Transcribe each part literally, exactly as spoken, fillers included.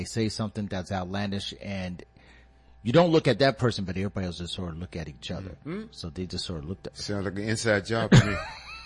they say something that's outlandish, and you don't look at that person, but everybody else just sort of look at each other. Mm-hmm. So they just sort of looked at. Sounds like an inside job to me.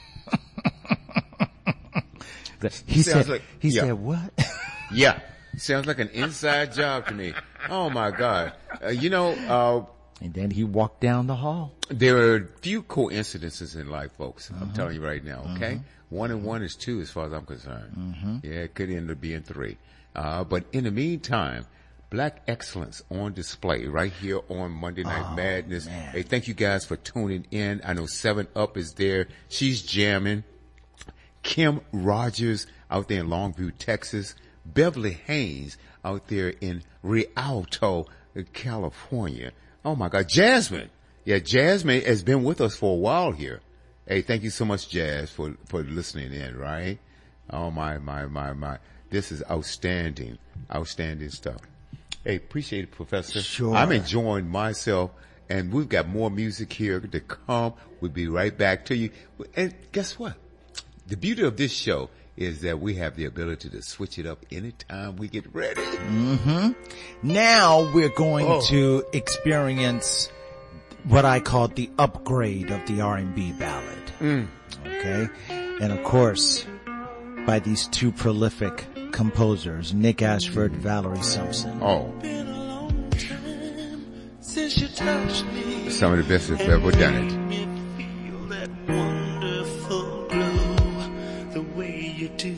he Sounds said, like, he yeah. said what? Yeah. Sounds like an inside job to me. Oh my God. Uh, you know, uh, and then he walked down the hall. There are a few coincidences in life, folks. I'm Mm-hmm. telling you right now, okay? Mm-hmm. One and one is two as far as I'm concerned. Mm-hmm. Yeah, it could end up being three. Uh, but in the meantime, Black excellence on display right here on Monday Night oh, Madness. Man. Hey, thank you guys for tuning in. I know Seven Up is there. She's jamming. Kim Rogers out there in Longview, Texas. Beverly Haynes out there in Rialto, California. Oh my God. Jasmine. Yeah, Jasmine has been with us for a while here. Hey, thank you so much, Jazz, for, for listening in, right? Oh my, my, my, my. This is outstanding, outstanding stuff. Hey, appreciate it, Professor. Sure. I'm enjoying myself, and we've got more music here to come. We'll be right back to you. And guess what? The beauty of this show is that we have the ability to switch it up anytime we get ready. Mm-hmm. Now we're going oh. to experience what I call the upgrade of the R and B ballad. Mm. Okay? And of course, by these two prolific composers, Nick Ashford, Valerie Simpson. Oh. Been a long time since you touched me. Some of the best that's ever done it. Me feel that wonderful glow the way you do.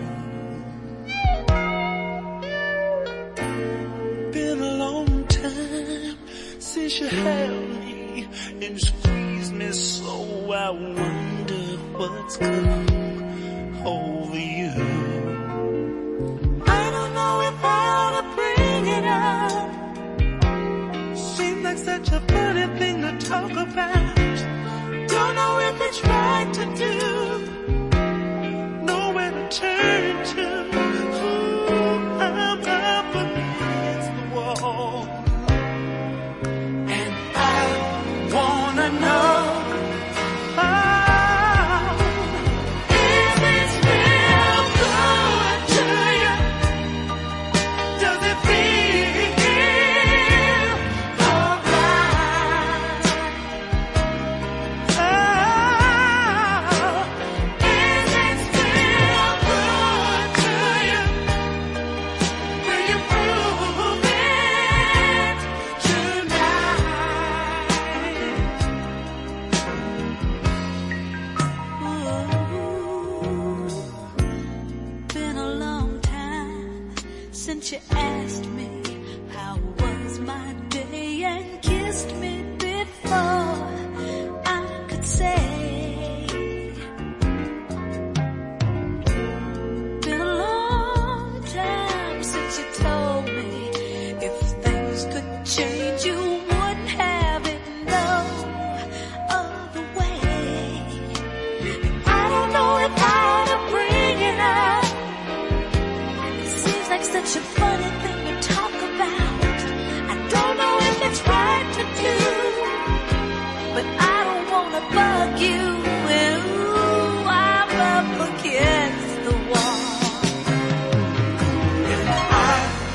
Been a long time since you held me and squeezed me, so I wonder what's come over you. I don't know if I ought to bring it up. Seems like such a funny thing to talk about. Don't know if it's right to do. Nowhere to turn to. Ooh, I'm up against the wall. And I wanna know. You asked me how was my day and kissed me before I could say. Been a long time since you told me if things could change you wouldn't have it no other way. I don't know if I ought to bring it up. It seems like such a funny thing to talk about. I don't know if it's right to do, but I don't wanna bug you. And ooh, I'm up against the wall. And I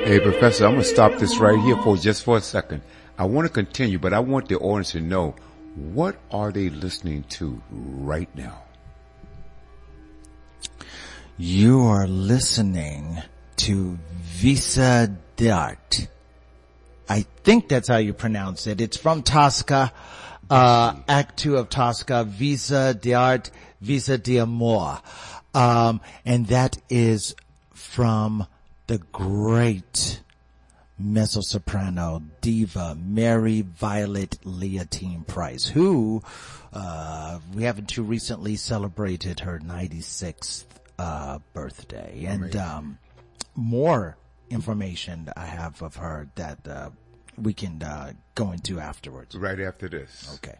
Hey, Professor, I'm going to stop this right here for just for a second. I want to continue, but I want the audience to know, what are they listening to right now? You are listening to Visa d'Art. I think that's how you pronounce it. It's from Tosca, uh, Act Two of Tosca, Visa d'Art, Visa d'Amore. Um, and that is from the great mezzo-soprano diva Mary Violet Leontine Price, who, uh, we haven't too recently celebrated her ninety-sixth, uh, birthday. And, um, more information I have of her that, uh, we can, uh, go into afterwards. Right after this. Okay.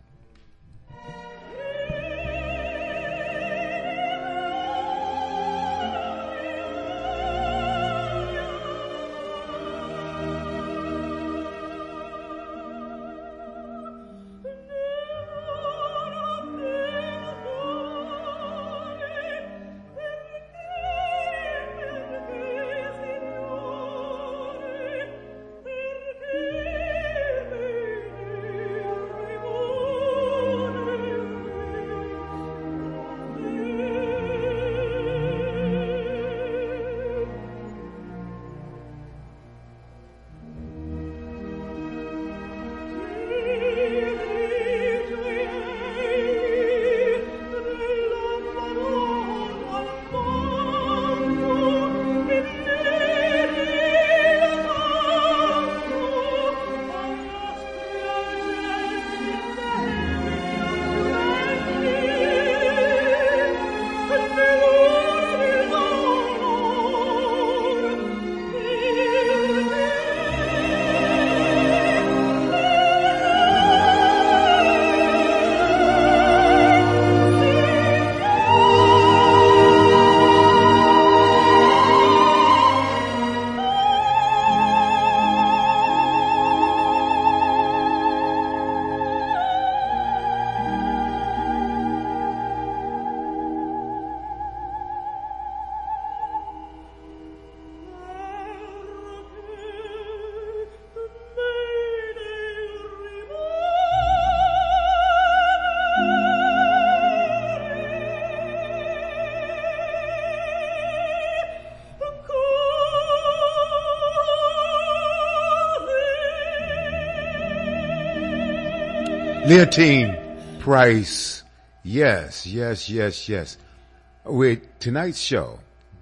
Leontine Price. Yes, yes, yes, yes. With tonight's show,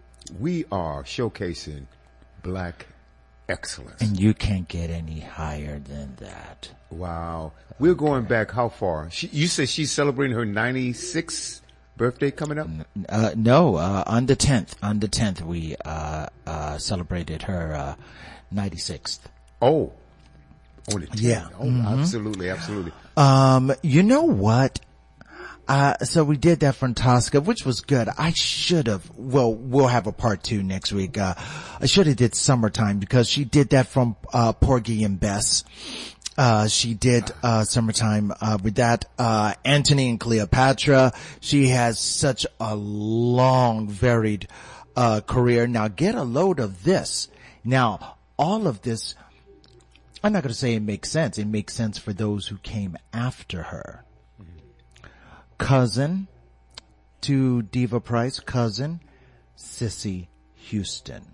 we are showcasing black excellence. And you can't get any higher than that. Wow. We're going back how far? She, you said she's celebrating her ninety-sixth birthday coming up? Uh, no, uh, on the tenth, on the tenth, we, uh, uh, celebrated her, uh, ninety-sixth. Oh. On the tenth. Yeah. Oh, mm-hmm. absolutely, absolutely. Um, you know what? Uh, so we did that from Tosca, which was good. I should have, well, we'll have a part two next week. Uh, I should have did Summertime because she did that from, uh, Porgy and Bess. Uh, she did, uh, Summertime, uh, with that, uh, Antony and Cleopatra. She has such a long, varied, uh, career. Now get a load of this. Now, all of this, I'm not going to say it makes sense. It makes sense for those who came after her. Mm-hmm. Cousin to Diva Price, cousin, Cissy Houston.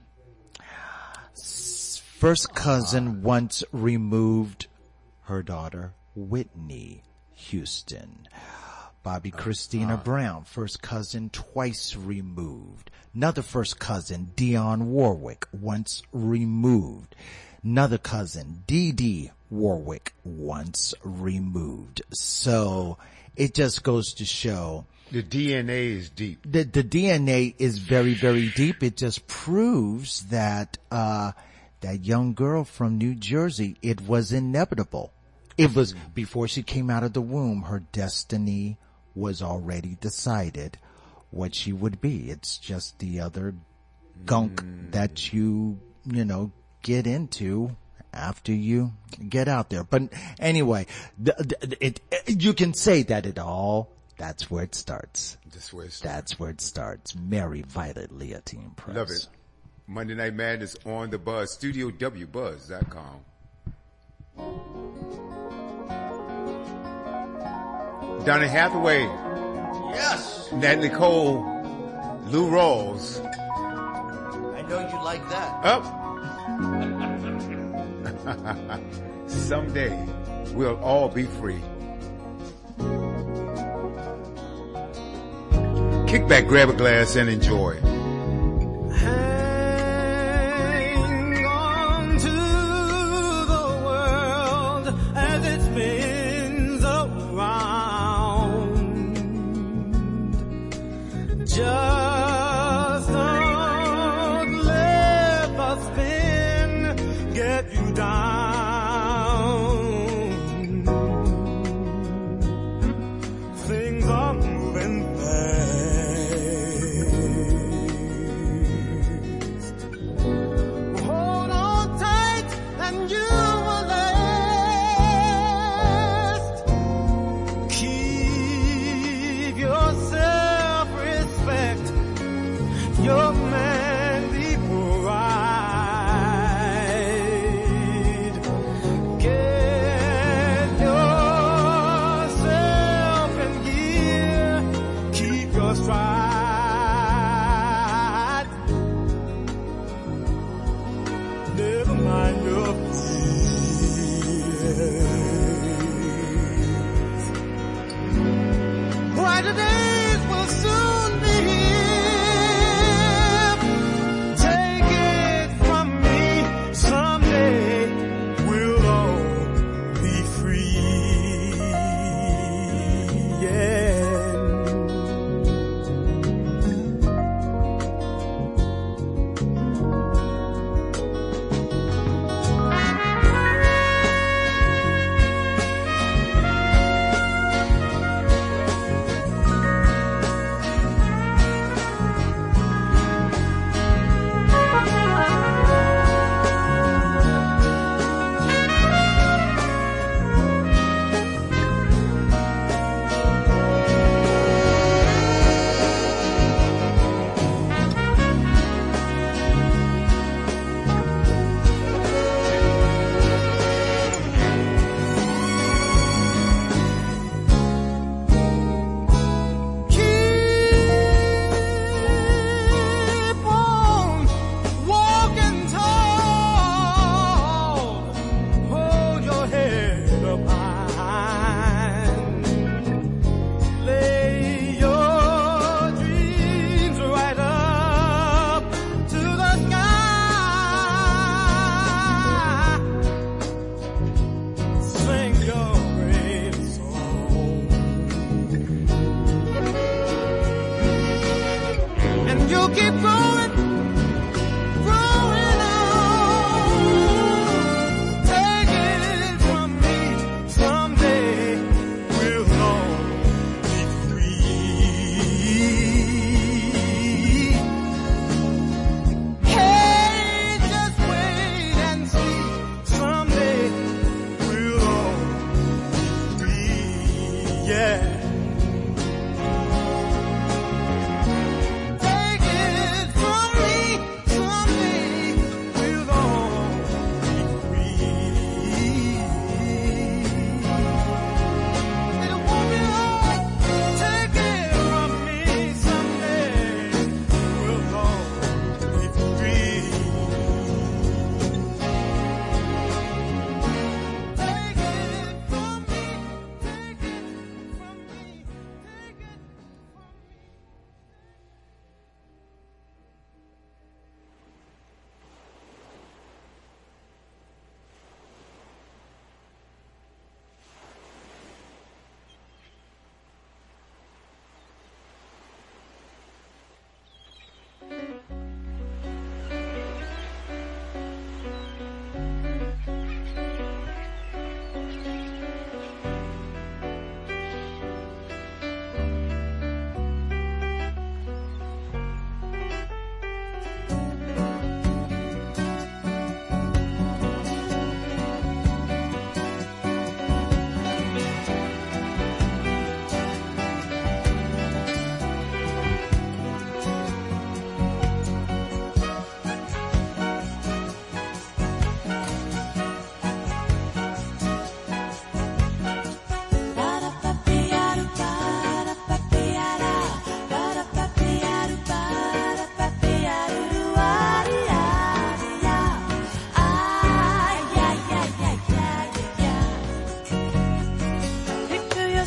First cousin once removed her daughter, Whitney Houston. Bobby Christina uh-huh. Brown, first cousin twice removed. Another first cousin, Dionne Warwick, once removed. Another cousin, Dee Dee Warwick, once removed. So it just goes to show the D N A is deep. The, the D N A is very, very deep. It just proves that uh that young girl from New Jersey, it was inevitable. It was before she came out of the womb, her destiny was already decided what she would be. It's just the other gunk mm. that you, you know, get into after you get out there. But anyway, the, the, it, it, you can say that it all, that's where it starts. That's where it starts. That's where it starts. Mary Violet Leontine Price. Love it. Monday Night Madness on the Buzz, studio w buzz dot com. Donna Hathaway. Yes. Natalie Cole. Lou Rawls. I know you like that. Up. Someday we'll all be free. Kick back, grab a glass, and enjoy. Hang on to the world as it spins around. Just don't let the spin get you down. Things are moving fast. Hold on tight and you will last. Keep your self-respect, your manly pride. Get yourself in gear, keep your stride. Never mind your fears. Brighter days will soon be here. Take it from me, someday we'll all be free. Yeah.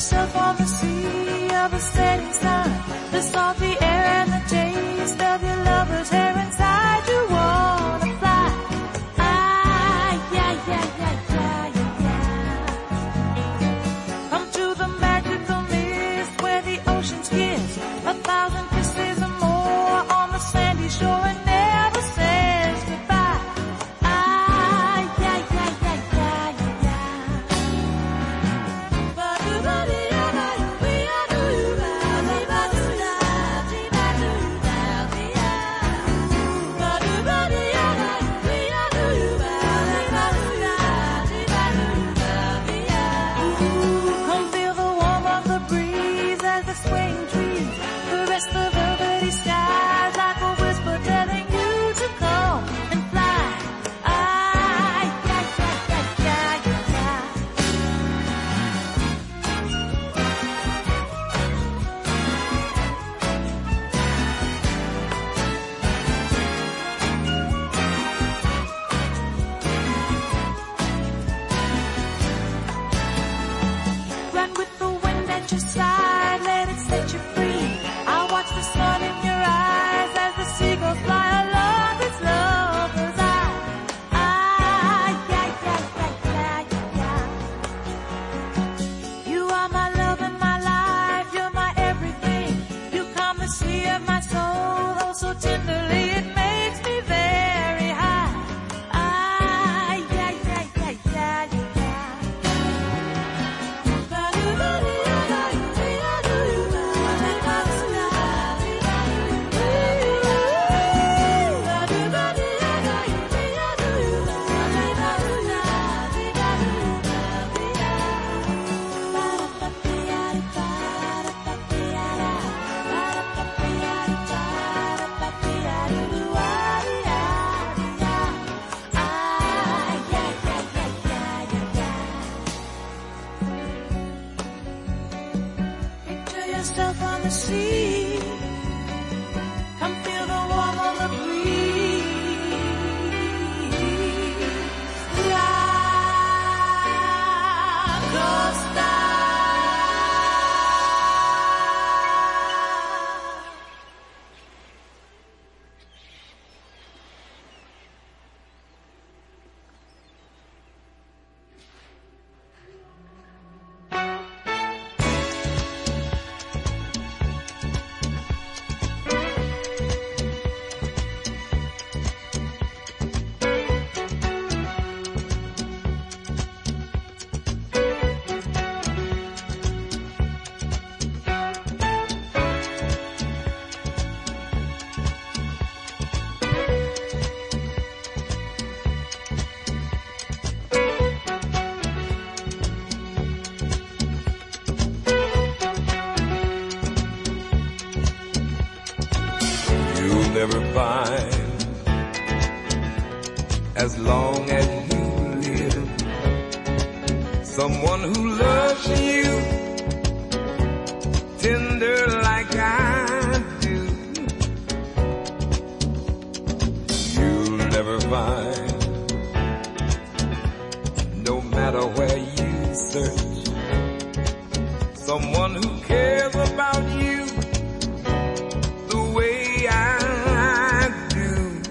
yourself on the sea of a setting sun, the salty air and the taste of your lover's hair inside. You wanna fly. Ah, yeah, yeah, yeah, yeah, yeah, yeah. Come to the magical mist where the ocean's kiss, a thousand kisses or more on the sandy shore and never says goodbye. Ah, yeah, yeah, yeah, yeah, yeah, yeah. Come feel the warmth of the breeze as the swaying trees caress the velvety skies like a whisper telling you to come and fly. Ah, yeah, yeah, yeah, yeah, yeah, yeah. Run with the wind at your side, let it set you free. I'll watch the sun in your eyes as the seagulls fly along this lover's eye. Ah, yeah, yeah, yeah, yeah, yeah, yeah. You are my love and my life, you're my everything. You calm the sea of my soul, oh so tenderly it makes me very high. Ah, yeah, yeah, yeah, yeah, yeah, yeah. Picture yourself on the sea. Come feel the warmth of the breeze. La Costa. You'll never find, as long as you live, someone who loves you tender like I do. You'll never find, no matter where you search, someone who cares about you the way I do.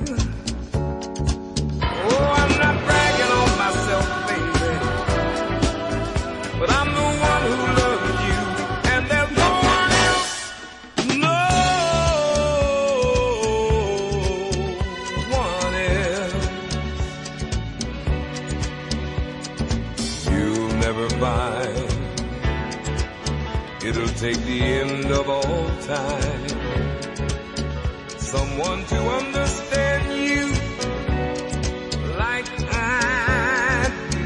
Oh, I'm not bragging on myself, baby, but I'm the one who loves you, and there's no one else, no one else. You'll never find, it'll take the end of all time, someone to understand you like I do.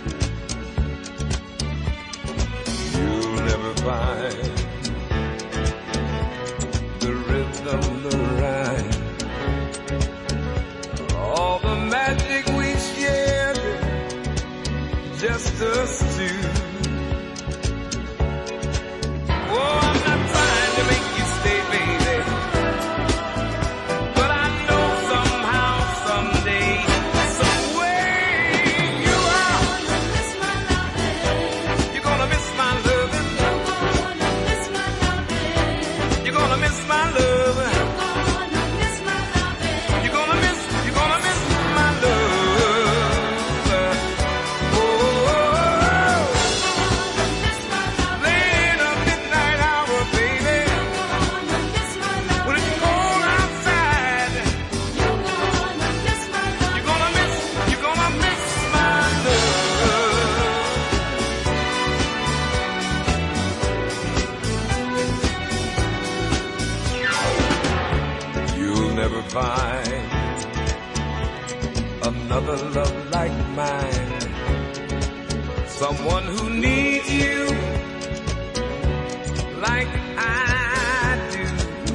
You'll never find the rhythm, the rhyme, all the magic we shared, just us two. Oh, I'm not trying to make you stay, baby, but I know somehow, someday, some way you are. You're gonna miss my loving. like mine. Someone who needs you like I do.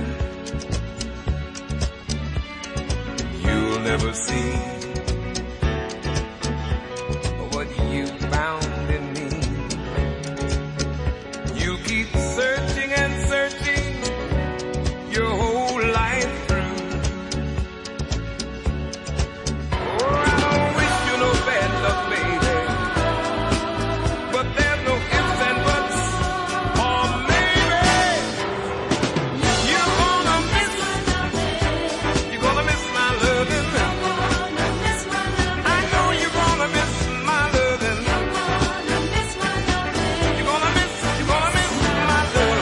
You'll never see what you found in me. You keep searching and searching your whole life through. Oh, I don't wish you no bad luck, baby, but there's no ifs and buts, or maybe you're gonna miss, you're gonna miss my loving. I know you're gonna miss my loving. You're gonna miss, you're gonna miss my love.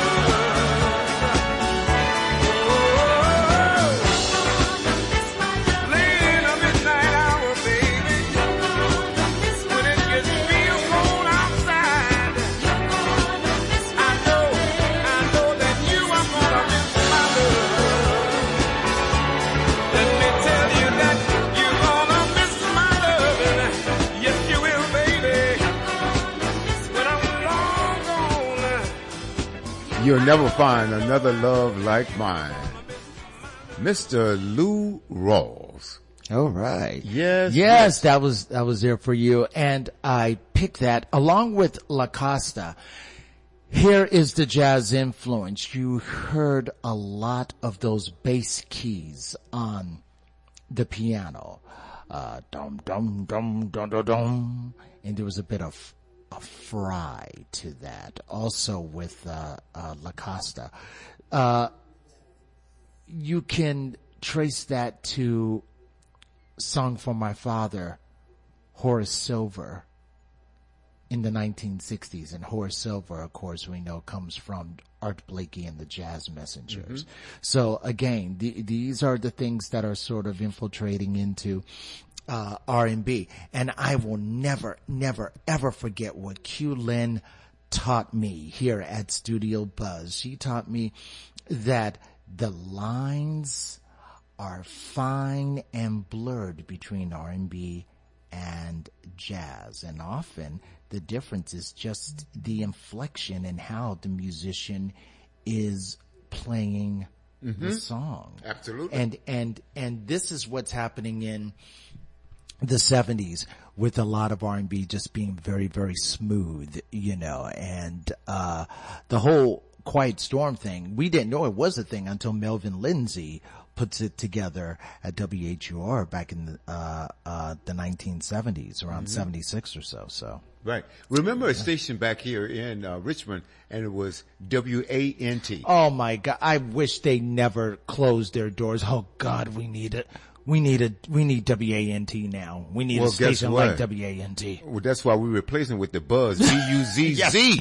Oh, late in the midnight hour, baby, when it gets real cold outside, I know, I know that you are gonna miss my love. Let me tell you that you're gonna miss my loving. Yes, you will, baby. When I'm long gone. You'll never find another love like mine. Mister Lou Rawls. All right. Yes, Yes, yes. that was, that was there for you. And I picked that along with La Costa. Here is the jazz influence. You heard a lot of those bass keys on the piano. Uh, dum, dum, dum, dum, dum, dum. And there was a bit of a fry to that. Also with, uh, uh, La Costa. Uh, you can trace that to Song for My Father, Horace Silver, in the nineteen sixties. And Horace Silver, of course, we know comes from Art Blakey and the Jazz Messengers. Mm-hmm. So again, the, these are the things that are sort of infiltrating into uh, R and B. And I will never, never, ever forget what Q Lin taught me here at Studio Buzz. She taught me that the lines are fine and blurred between R and B and jazz. And often the difference is just the inflection and how the musician is playing the song. Absolutely. And, and, and this is what's happening in the seventies with a lot of R and B just being very, very smooth, you know, and, uh, the whole Quiet Storm thing, we didn't know it was a thing until Melvin Lindsay puts it together at W H U R back in the, uh, uh, the nineteen seventies, around seventy-six or so, so. Right. Remember a station back here in uh, Richmond, and it was W A N T. Oh my God, I wish they never closed their doors. Oh God, we need it. We need a, we need W A N T now. We need Well, a guess station what? like W A N T. Well, that's why we're replacing with the Buzz. B U Z Z.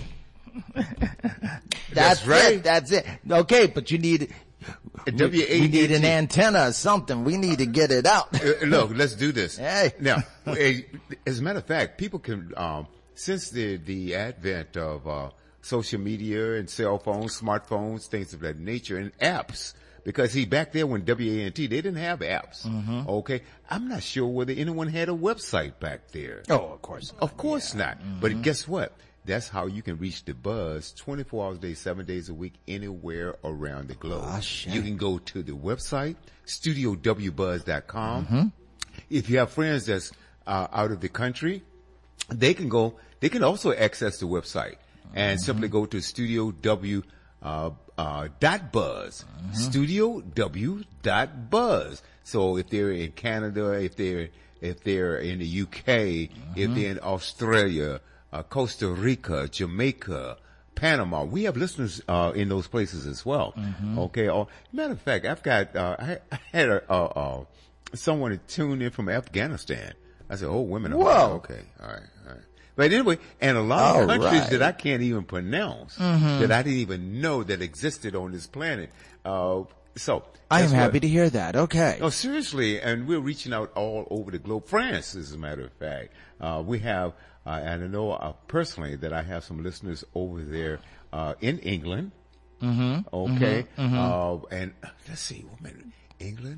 That's right. it. That's it. Okay, but you need, W A N T. we need an antenna or something. We need to get it out. Uh, Look, let's do this. Hey. Now, eh, as a matter of fact, people can, um, since the, the advent of, uh, social media and cell phones, smartphones, things of that nature, and apps, because see, back there when W A N T, they didn't have apps. Okay. I'm not sure whether anyone had a website back there. Oh, of course. Of course not. But guess what? That's how you can reach the Buzz twenty-four hours a day, seven days a week, anywhere around the globe. Ah, shit. You can go to the website, studio w buzz dot com. If you have friends that's uh, out of the country, they can go, they can also access the website and simply go to studio w uh, uh, dot buzz, studio w dot buzz. So if they're in Canada, if they're, if they're in the U K, if they're in Australia, uh, Costa Rica, Jamaica, Panama, we have listeners, uh, in those places as well. Okay. Oh, matter of fact, I've got, uh, I, I had a, uh, uh, someone to tune in from Afghanistan. I said, oh, women. Whoa. Okay. All right. All right. But anyway, and a lot of All countries right. that I can't even pronounce, that I didn't even know that existed on this planet. Uh, so. I am guess what? happy to hear that. Okay. No, seriously, and we're reaching out all over the globe. France, as a matter of fact. Uh, we have, uh, and I know uh, personally that I have some listeners over there, uh, in England. Mm-hmm. Okay. Uh, and let's see, wait a minute. England,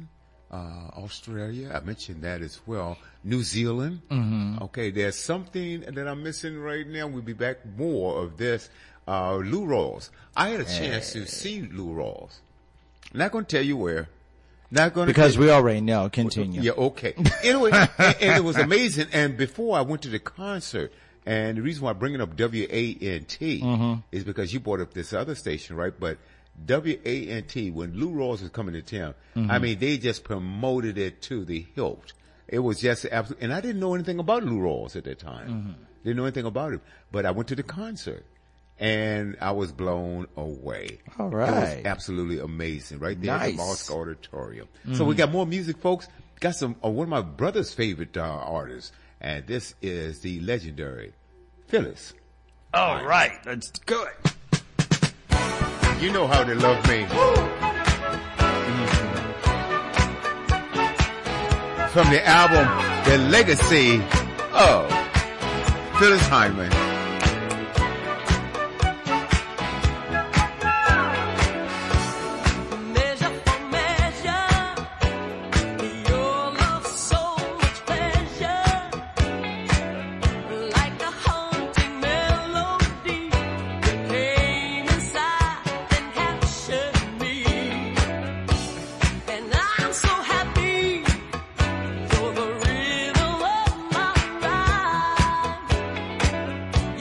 uh, Australia. I mentioned that as well. New Zealand. Mm-hmm. Okay, there's something that I'm missing right now. We'll be back more of this. Uh, Lou Rawls. I had a chance hey. to see Lou Rawls. Not going to tell you where. Not going to because we already know. Continue. Yeah, okay. Anyway, and, and it was amazing. And before I went to the concert, and the reason why I'm bringing up W A N T mm-hmm. is because you brought up this other station, right? But W A N T, when Lou Rawls was coming to town, mm-hmm. I mean, they just promoted it to the hilt. It was just absolutely, and I didn't know anything about Lou Rawls at that time. Mm-hmm. Didn't know anything about him. But I went to the concert, and I was blown away. All right. It was absolutely amazing, right there nice. at the Mosque Auditorium. Mm-hmm. So we got more music, folks. Got some, uh, one of my brother's favorite uh, artists, and this is the legendary Phyllis. All right. Let's go it. You know how they love me. Mm-hmm. From the album, The Legacy of Phyllis Hyman. You're the rhythm of my life.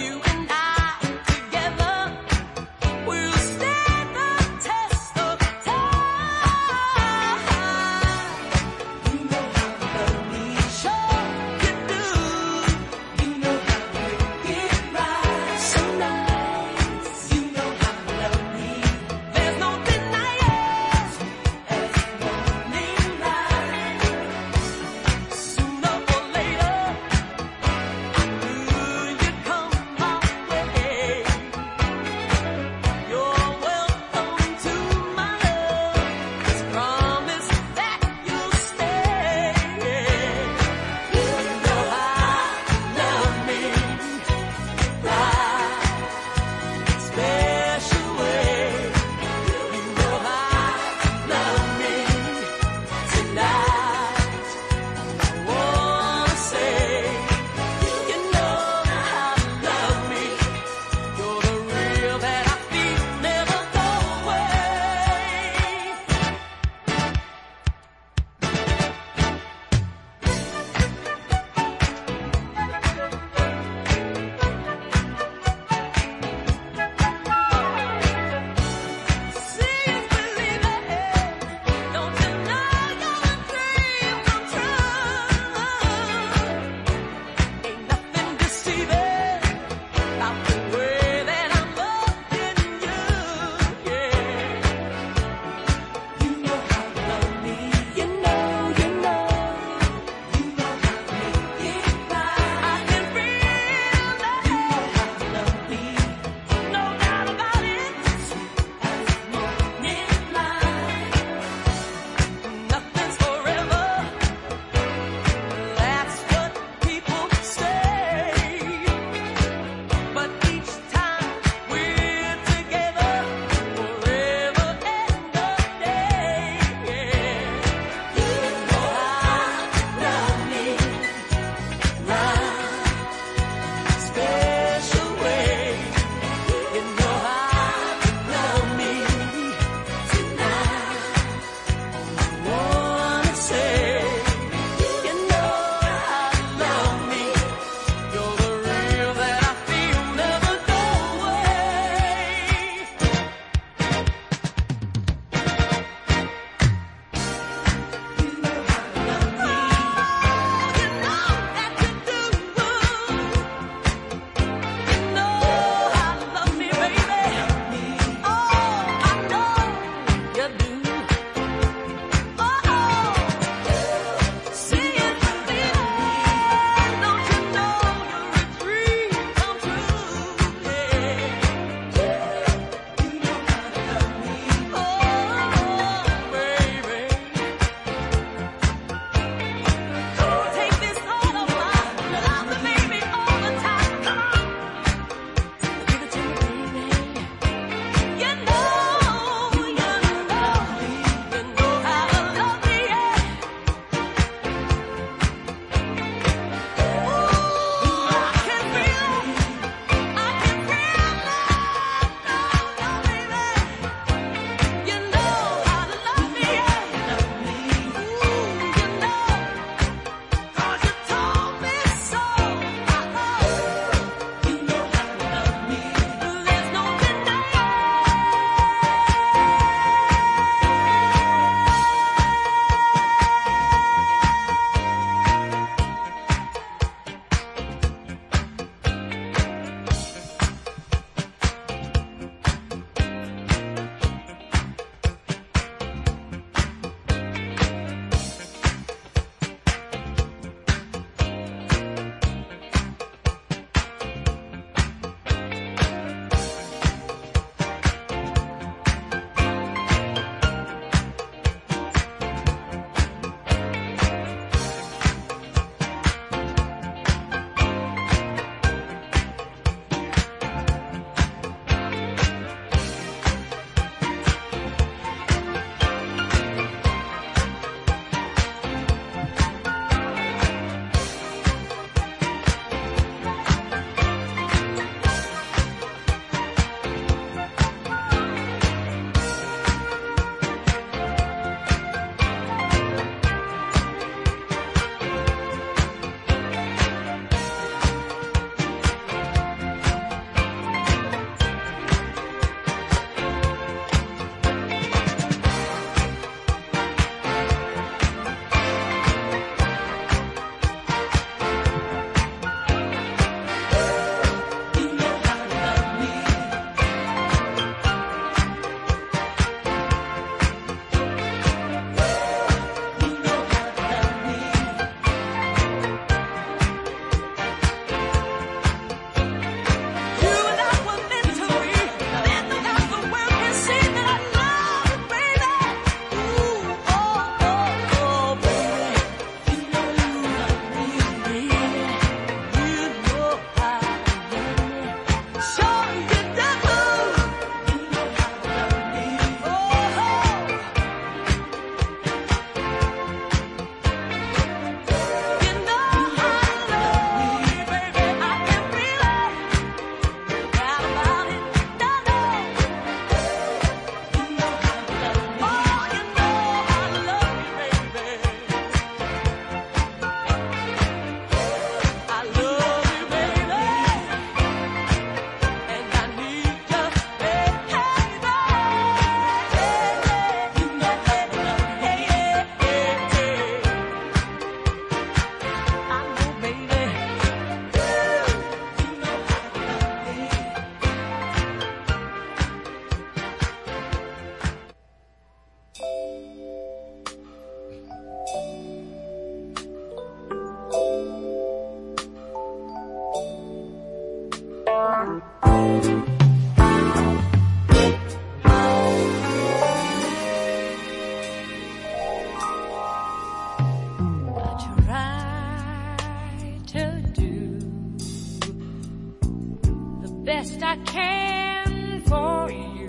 Best I can for you,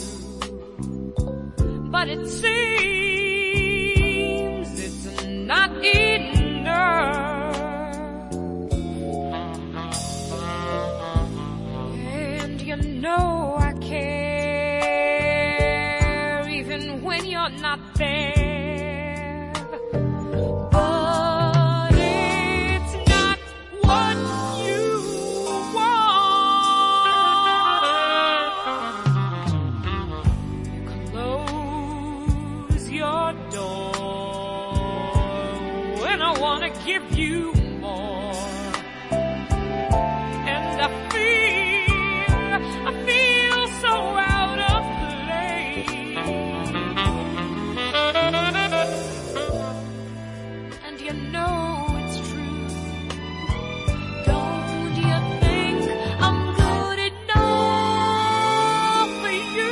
but it seems it's not enough. And you know I care even when you're not there. But it's not what you give you more, and I feel, I feel so out of place, and you know it's true. Don't you think I'm good enough for you?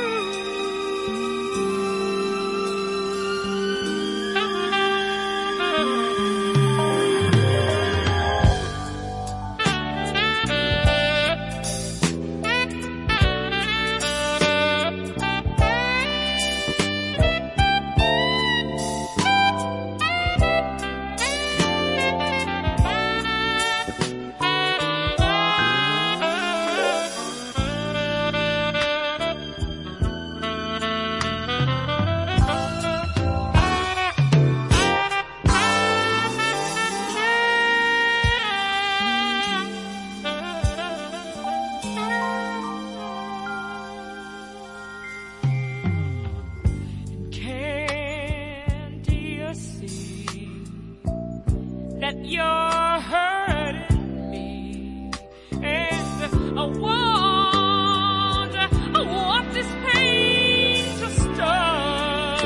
That you're hurting me, and I want, I want this pain to stop.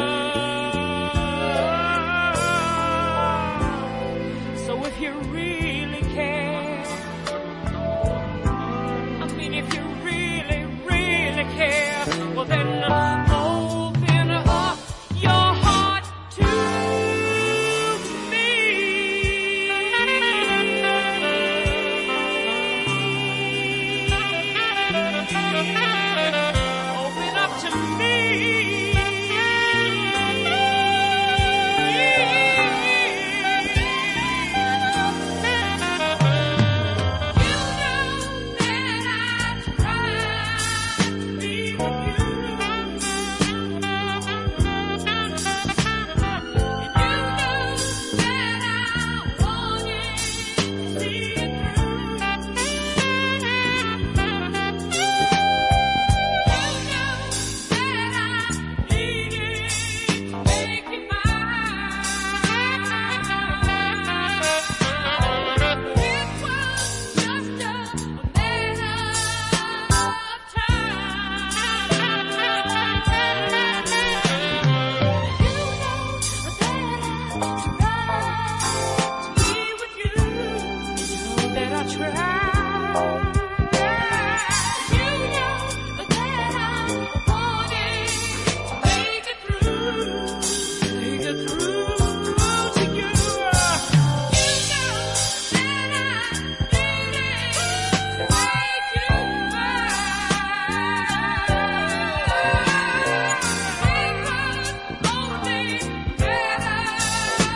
So if you really care, I mean if you really, really care, well then open up your heart to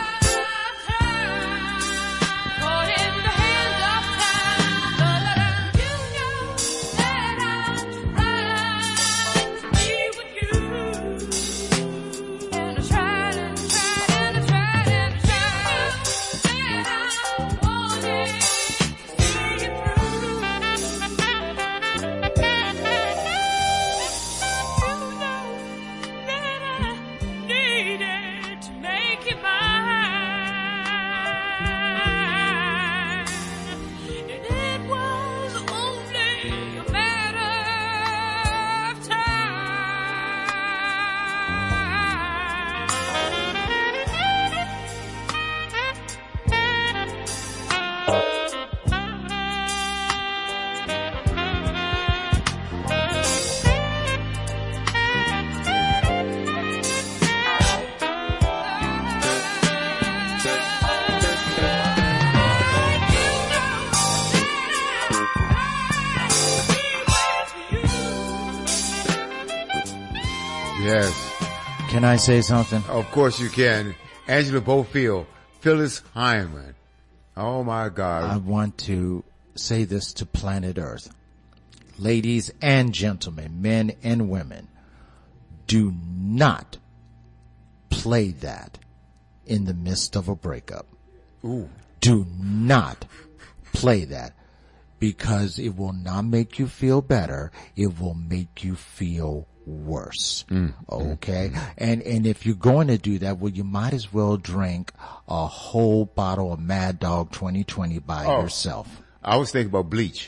Caught in the hand of time, Yes. Can I say something? Of course you can. Angela Bofield, Phyllis Hyman. Oh my God. I want to say this to planet Earth. Ladies and gentlemen, men and women, do not play that in the midst of a breakup. Ooh. Do not play that, because it will not make you feel better. It will make you feel worse. Mm, okay. Mm, and, and if you're going to do that, well, you might as well drink a whole bottle of Mad Dog twenty twenty by oh, yourself. I was thinking about bleach.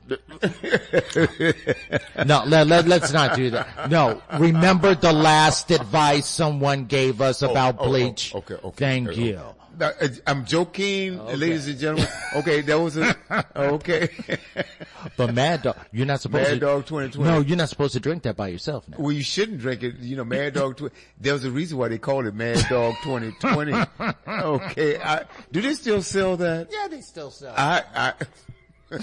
No, let, let, let's not do that. No, remember the last advice someone gave us about oh, oh, bleach? Oh, okay, okay. Thank okay. you. Uh, I'm joking, Okay. ladies and gentlemen. Okay, that was a, okay. But Mad Dog, you're not supposed Mad to. Dog twenty twenty. No, you're not supposed to drink that by yourself now. Well, you shouldn't drink it. You know, Mad Dog twenty. There was a reason why they called it Mad Dog twenty twenty. Okay. I, do they still sell that? Yeah, they still sell. I, I,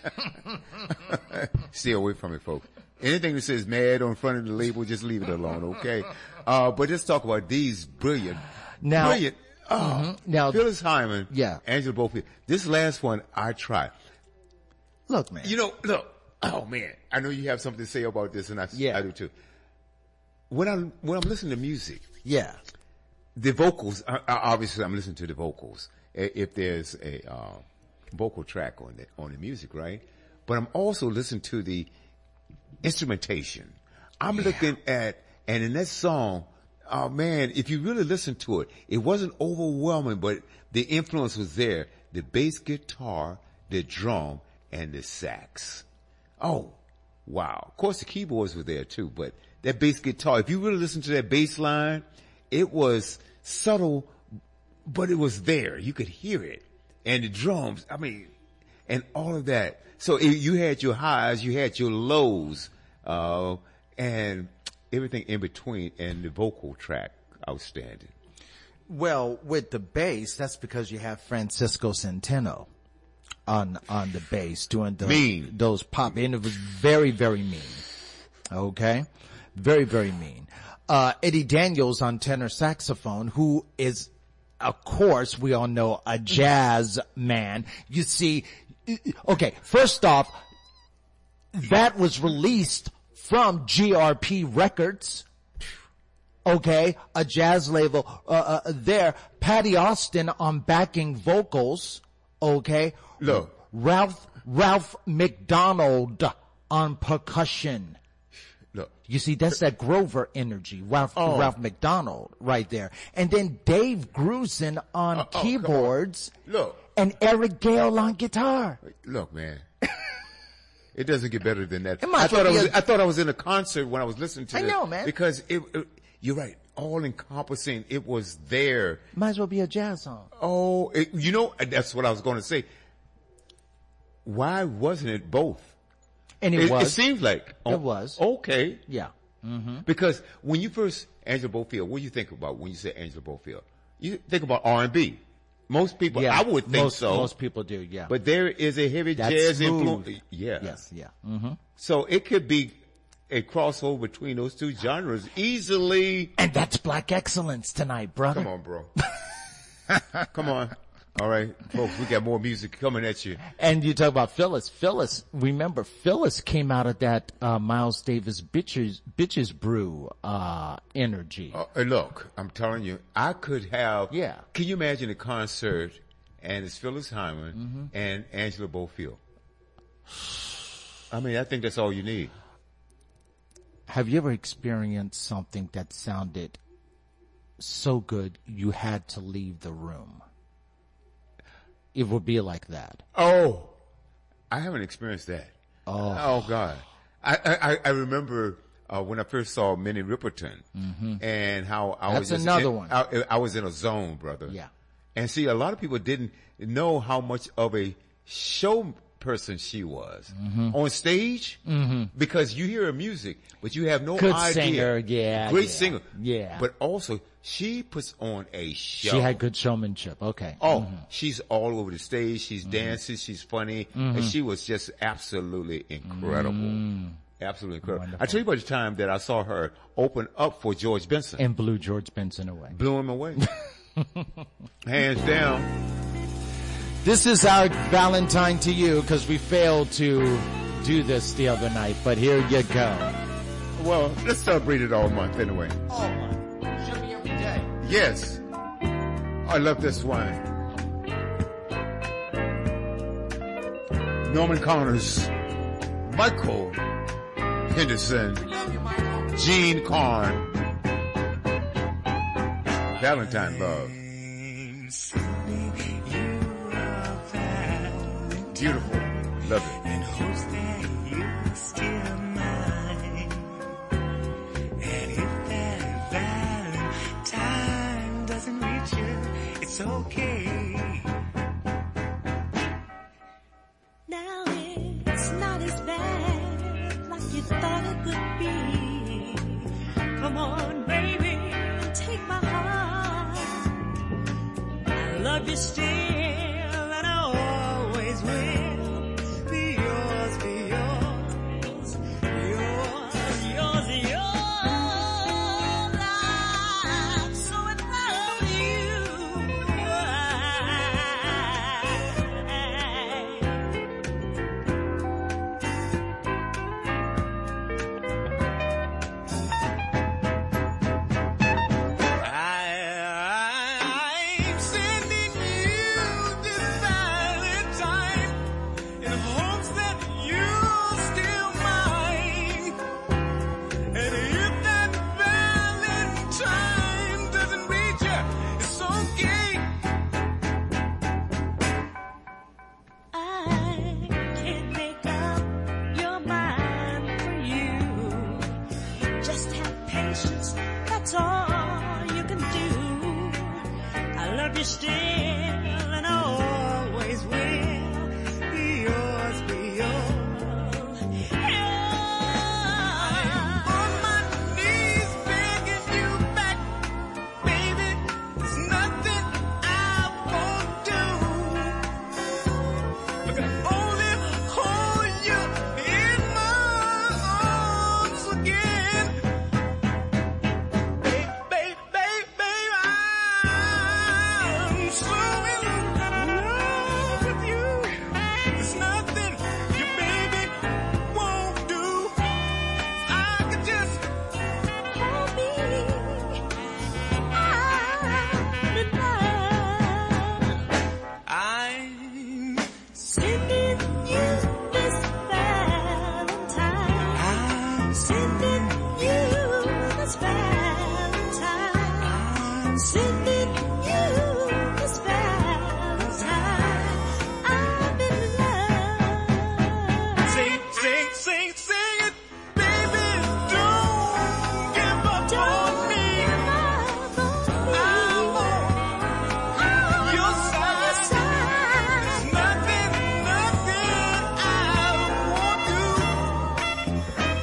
stay away from it, folks. Anything that says mad on front of the label, just leave it alone, okay? Uh, but let's talk about these brilliant, Now- brilliant, oh, Mm-hmm. Now- Phyllis Hyman, Yeah. Angela Bofield. This last one, I tried. Look, man. You know, look, oh man, I know you have something to say about this, and I, Yeah. I do too. When I'm, when I'm listening to music, Yeah. the vocals, uh, uh, obviously I'm listening to the vocals. i- If there's a, uh, vocal track on the, on the music, right? But I'm also listening to the instrumentation. I'm looking at, and in that song, oh man, if you really listen to it, it wasn't overwhelming, but the influence was there. The bass guitar, the drum, and the sax. Oh, wow. Of course the keyboards were there too, but that bass guitar, if you really listen to that bass line, it was subtle, but it was there. You could hear it. And the drums, I mean, and all of that. So it, you had your highs, you had your lows, uh, and everything in between, and the vocal track, outstanding. Well, with the bass, that's because you have Francisco Centeno on on the bass doing the, Mean. those pop, and it was very, very mean. Okay, very, very mean. Uh, Eddie Daniels on tenor saxophone, who is, of course, we all know, a jazz man. You see, okay, first off, that was released from G R P Records. Okay, a jazz label, uh, uh, there. Patty Austin on backing vocals. Okay. Look. Ralph, Ralph McDonald on percussion. Look. You see, that's that Grover energy. Ralph, Oh. Ralph McDonald right there. And then Dave Grusin on Oh, oh, come on. keyboards. Look. And Eric Gale on guitar. Look, man. It doesn't get better than that. It might I thought I be was, a- I thought I was in a concert when I was listening to I it. know, man. Because it, it, you're right. All encompassing. It was there. Might as well be a jazz song. Oh, it, you know, that's what I was going to say. Why wasn't it both? And it, It, was. it seems like. Oh, It was. Okay. Yeah. Because when you first, Angela Bofield, what do you think about when you say Angela Bofield? You think about R and B. Most people, Yeah. I would think most, so. Most people do, yeah. But there is a heavy That's jazz smooth. influence. Yeah. Yes, yeah. Mm-hmm. So it could be a crossover between those two genres easily. And that's black excellence tonight, brother. Come on, bro. Come on. All right, folks, we got more music coming at you. And you talk about Phyllis. Phyllis, remember, Phyllis came out of that uh, Miles Davis Bitches, Bitches Brew uh, energy. Uh, and look, I'm telling you, I could have. Yeah. Can you imagine a concert and it's Phyllis Hyman Mm-hmm. and Angela Bofield? I mean, I think that's all you need. Have you ever experienced something that sounded so good you had to leave the room? It would be like that. Oh, I haven't experienced that. Oh. Oh God. I, I, I remember, uh, when I first saw Minnie Riperton and how I was That's just another in- one. I, I was in a zone, brother. Yeah. And see, a lot of people didn't know how much of a show person she was on stage because you hear her music, but you have no Good idea. singer, yeah, Great yeah, singer. yeah. But also, she puts on a show. She had good showmanship. Okay. Oh, she's all over the stage. She's dancing. She's funny. And she was just absolutely incredible. Absolutely incredible. Wonderful. I tell you about the time that I saw her open up for George Benson. And blew George Benson away. Blew him away. Hands down. This is our Valentine to you because we failed to do this the other night, but here you go. Well, let's celebrate it all month anyway. All month. Should be every day. Yes. I love this one. Norman Connors, Michael Henderson, Gene Carn. Valentine Love. Beautiful. Love it. And hopes that you're still mine. And if that Valentine doesn't reach you, it's okay. Now it's not as bad like you thought it would be. Come on, baby, and take my heart. I love you still, and I always will. Be yours, be yours, yours, yours, yours. I'm so in love with you. I'm sending you this Valentine in hopes that you're still mine. And if that Valentine doesn't reach you, it's okay. I can't make up your mind for you. Just have patience, that's all you can do. I love you still, and I always will. Be yours, be yours. On my knees begging you back, baby. There's nothing I won't do. I can only hold you in my arms again. Babe, babe, babe, babe, I'm so in love with you. There's nothing you, baby, won't do. I could just Hold me, I'm in love. I'm Sending you this Valentine. I'm Sending you this Valentine. I'm Sending you this Valentine. I'm in love. Sing, sing, sing, sing it, baby. Don't give up on me. I'm on your side. There's nothing, nothing I won't do.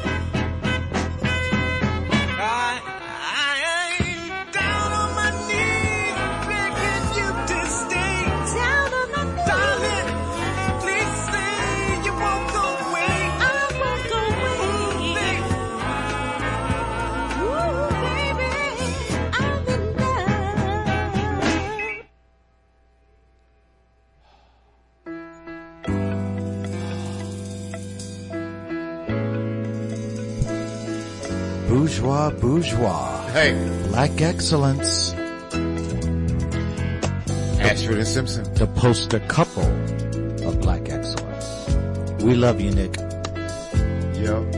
I, I ain't down on my knees begging you to stay. Down on my knees. Darling, please say you won't go away. I won't go away. Ooh, baby, I'm in love. Bourgeois, bourgeois. Hey, Black excellence. Ashford and Simpson. The poster couple of black excellence. We love you, Nick. Yep.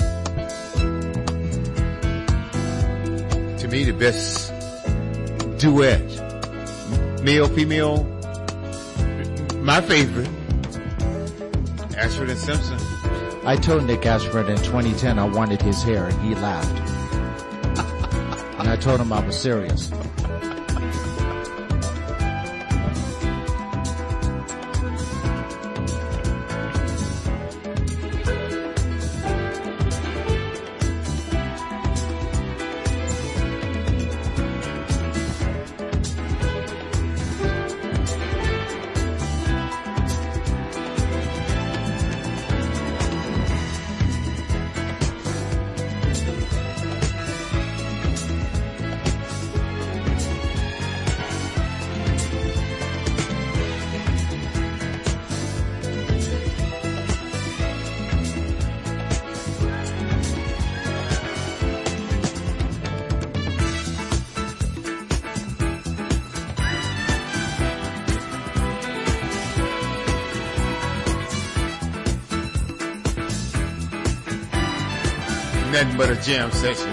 To me, the best duet, male, female, my favorite, Ashford and Simpson. I told Nick Ashford in twenty ten I wanted his hair, and he laughed. And I told him I was serious. Nothing but a jam session.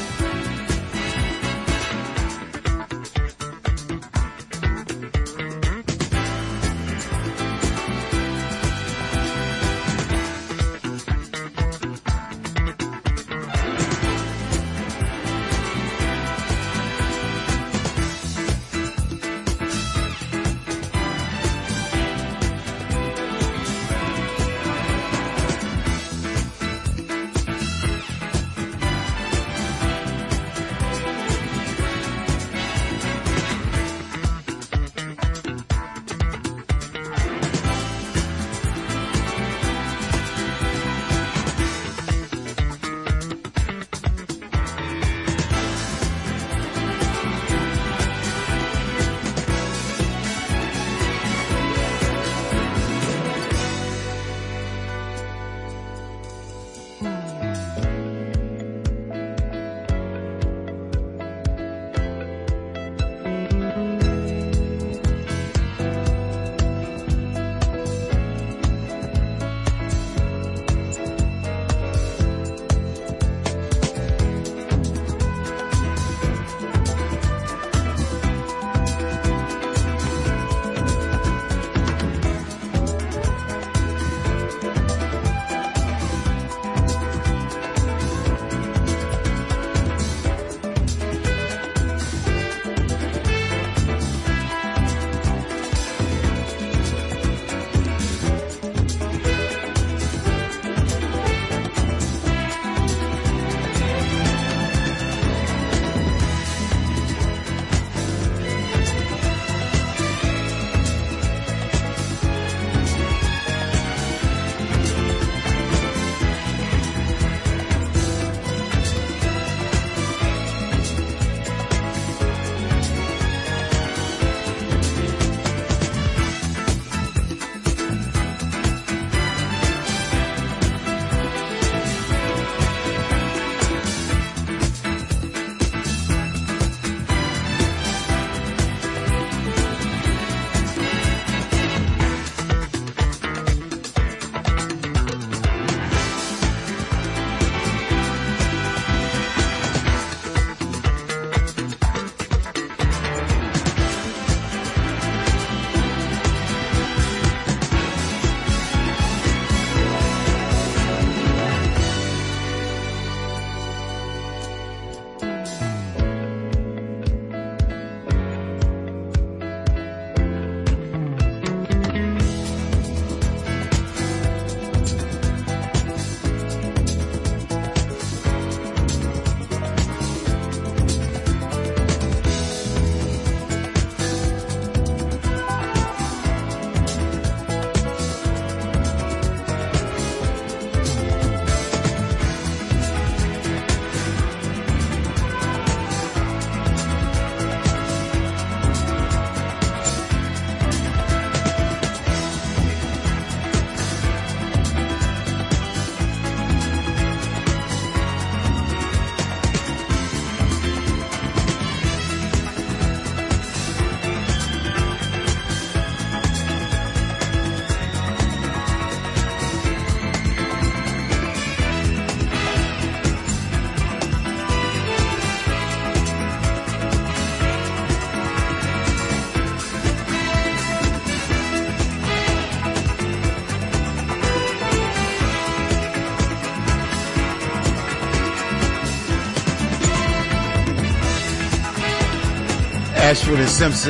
Ashford and Simpson,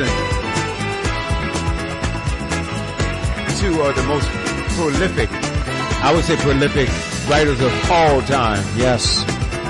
two are the most prolific, I would say prolific writers of all time. Yes.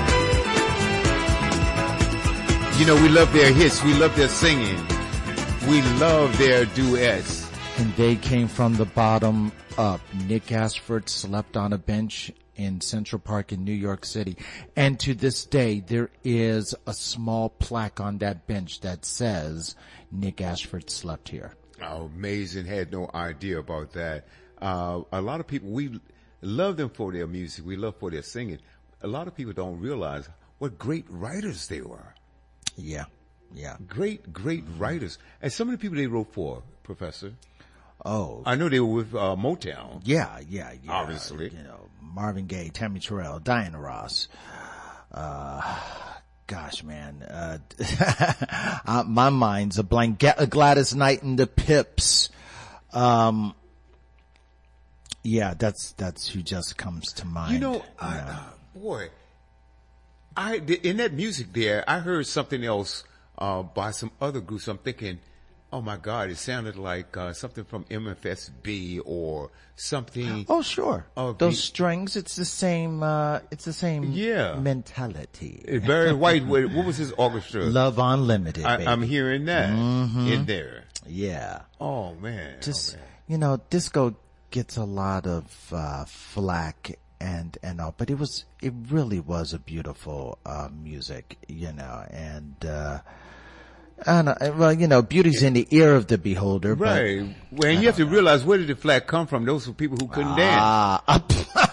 You know, we love their hits. We love their singing. We love their duets. And they came from the bottom up. Nick Ashford slept on a bench in Central Park in New York City. And to this day, there is a small plaque on that bench that says Nick Ashford slept here. Oh, amazing. Had no idea about that. Uh, a lot of people, we love them for their music. We love for their singing. A lot of people don't realize what great writers they were. Yeah. Yeah. Great, great writers. And some of the people they wrote for, Professor. Oh. I know they were with uh, Motown. Yeah, yeah, yeah. Obviously. You know, Marvin Gaye, Tammy Terrell, Diana Ross. uh, gosh, man, uh, uh, my mind's a blank. Ga- Gladys Knight and the Pips. Um, yeah, that's, that's who just comes to mind. You know, I, Yeah. uh, boy, I in that music there, I heard something else uh, by some other groups. I'm thinking, oh my God, it sounded like uh, something from M F S B or something. Oh, sure. Oh, Those the- strings, it's the same, uh, it's the same Yeah. mentality. Barry White, what what was his orchestra? Love Unlimited, I, baby. I'm hearing that Mm-hmm. in there. Yeah. Oh man, Just, oh, man. you know, disco gets a lot of, uh, flack and, and all, but it was, it really was a beautiful, uh, music, you know, and, uh, I don't know, well, you know, beauty's in the ear of the beholder, but. Right. Well, and you have to realize where did the flag come from? Those were people who couldn't dance. Ah,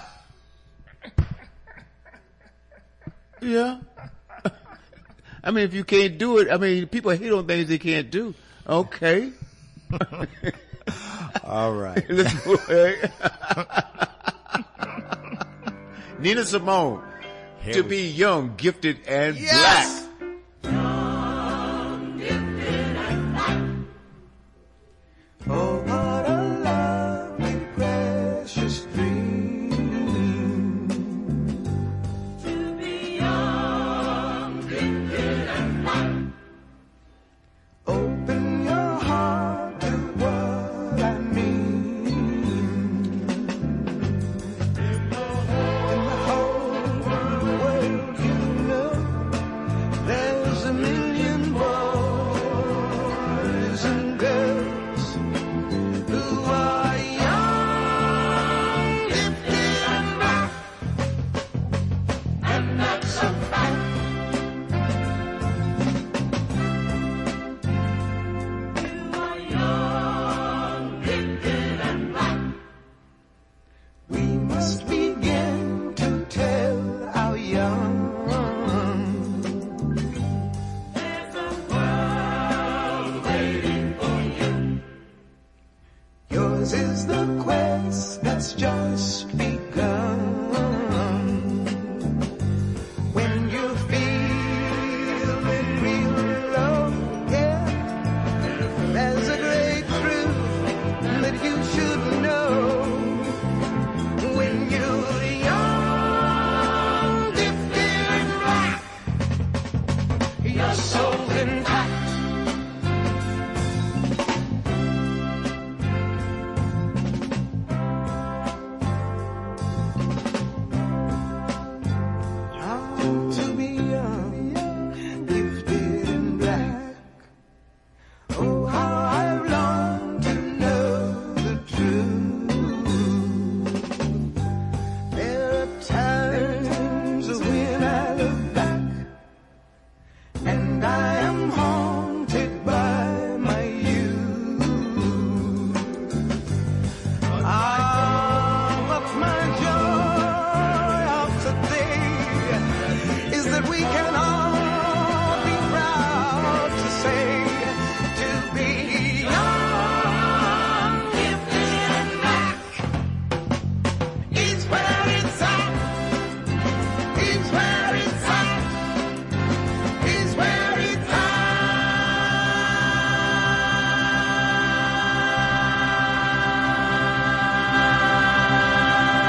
Yeah. I mean, if you can't do it, I mean, people hate on things they can't do. Okay. all right. Let's go ahead. Nina Simone. To be young, gifted, and black.